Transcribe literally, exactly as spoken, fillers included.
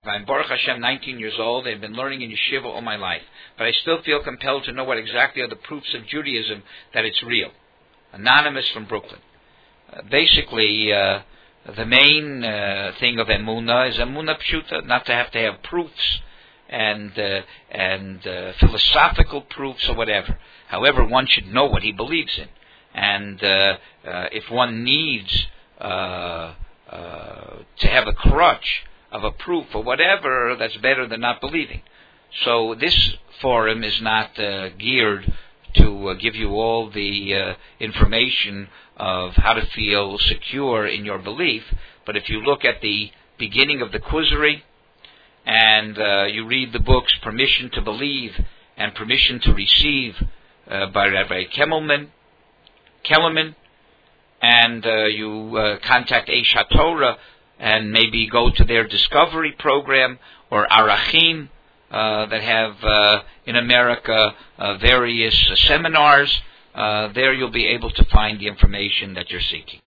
I'm Baruch Hashem, nineteen years old. I've been learning in yeshiva all my life. But I still feel compelled to know what exactly are the proofs of Judaism that it's real. Anonymous from Brooklyn. Uh, basically, uh, the main uh, thing of Emunah is Emunah Pshuta, not to have to have proofs and uh, and uh, philosophical proofs or whatever. However, one should know what he believes in. And uh, uh, if one needs uh, uh, to have a crutch of a proof or whatever, that's better than not believing. So this forum is not uh, geared to uh, give you all the uh, information of how to feel secure in your belief, but if you look at the beginning of the Kuzari and uh, you read the books Permission to Believe and Permission to Receive uh, by Rabbi Kemmelman, Kellerman, and uh, you uh, contact Eish HaTorah and maybe go to their Discovery program or Arachim uh, that have uh, in America uh, various uh, seminars. Uh, there you'll be able to find the information that you're seeking.